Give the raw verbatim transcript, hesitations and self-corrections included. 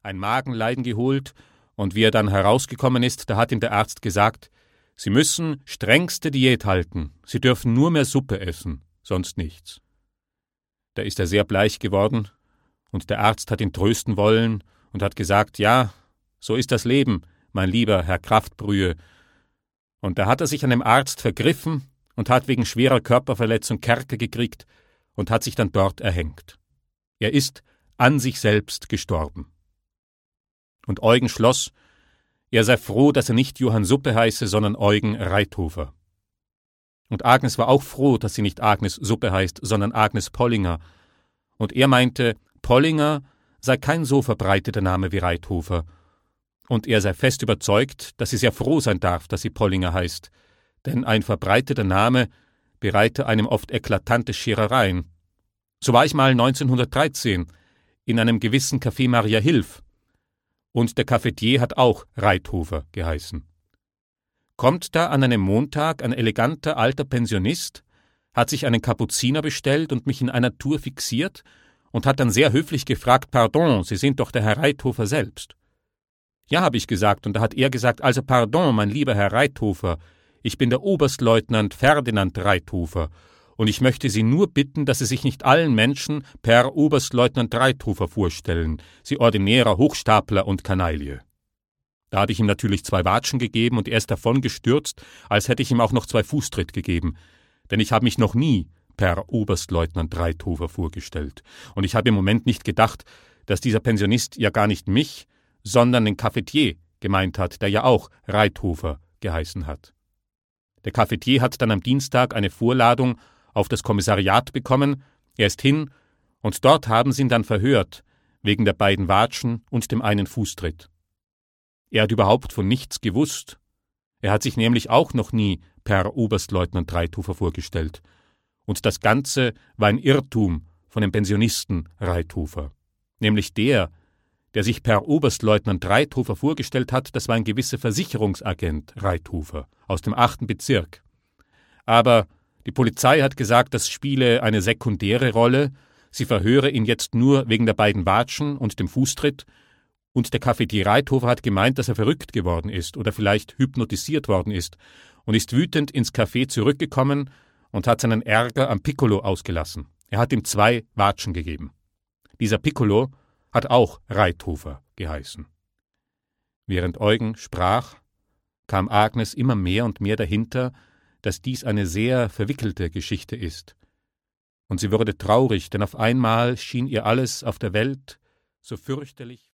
ein Magenleiden geholt, und wie er dann herausgekommen ist, da hat ihm der Arzt gesagt, Sie müssen strengste Diät halten, Sie dürfen nur mehr Suppe essen, sonst nichts. Da ist er sehr bleich geworden, und der Arzt hat ihn trösten wollen und hat gesagt, ja, so ist das Leben, mein lieber Herr Kraftbrühe. Und da hat er sich an dem Arzt vergriffen und hat wegen schwerer Körperverletzung Kerker gekriegt und hat sich dann dort erhängt. Er ist an sich selbst gestorben. Und Eugen schloss, er sei froh, dass er nicht Johann Suppe heiße, sondern Eugen Reithofer. Und Agnes war auch froh, dass sie nicht Agnes Suppe heißt, sondern Agnes Pollinger. Und er meinte, Pollinger sei kein so verbreiteter Name wie Reithofer. Und er sei fest überzeugt, dass sie sehr froh sein darf, dass sie Pollinger heißt, denn ein verbreiteter Name bereite einem oft eklatante Scherereien. So war ich mal neunzehnhundertdreizehn in einem gewissen Café Maria Hilf, und der Cafetier hat auch Reithofer geheißen. Kommt da an einem Montag ein eleganter alter Pensionist, hat sich einen Kapuziner bestellt und mich in einer Tour fixiert und hat dann sehr höflich gefragt, »Pardon, Sie sind doch der Herr Reithofer selbst.« »Ja«, habe ich gesagt, und da hat er gesagt, »Also pardon, mein lieber Herr Reithofer, ich bin der Oberstleutnant Ferdinand Reithofer, und ich möchte Sie nur bitten, dass Sie sich nicht allen Menschen per Oberstleutnant Reithofer vorstellen, Sie ordinärer Hochstapler und Kanaille.« Da habe ich ihm natürlich zwei Watschen gegeben und er ist davon gestürzt, als hätte ich ihm auch noch zwei Fußtritt gegeben, denn ich habe mich noch nie per Oberstleutnant Reithofer vorgestellt, und ich habe im Moment nicht gedacht, dass dieser Pensionist ja gar nicht mich, sondern den Cafetier gemeint hat, der ja auch Reithofer geheißen hat. Der Cafetier hat dann am Dienstag eine Vorladung auf das Kommissariat bekommen, er ist hin, und dort haben sie ihn dann verhört, wegen der beiden Watschen und dem einen Fußtritt. Er hat überhaupt von nichts gewusst. Er hat sich nämlich auch noch nie per Oberstleutnant Reithofer vorgestellt. Und das Ganze war ein Irrtum von dem Pensionisten Reithofer. Nämlich der, der sich per Oberstleutnant Reithofer vorgestellt hat, das war ein gewisser Versicherungsagent Reithofer aus dem achten Bezirk. Aber die Polizei hat gesagt, das spiele eine sekundäre Rolle, sie verhöre ihn jetzt nur wegen der beiden Watschen und dem Fußtritt, und der Cafetier Reithofer hat gemeint, dass er verrückt geworden ist oder vielleicht hypnotisiert worden ist und ist wütend ins Café zurückgekommen und hat seinen Ärger am Piccolo ausgelassen. Er hat ihm zwei Watschen gegeben. Dieser Piccolo hat auch Reithofer geheißen. Während Eugen sprach, kam Agnes immer mehr und mehr dahinter, dass dies eine sehr verwickelte Geschichte ist. Und sie wurde traurig, denn auf einmal schien ihr alles auf der Welt so fürchterlich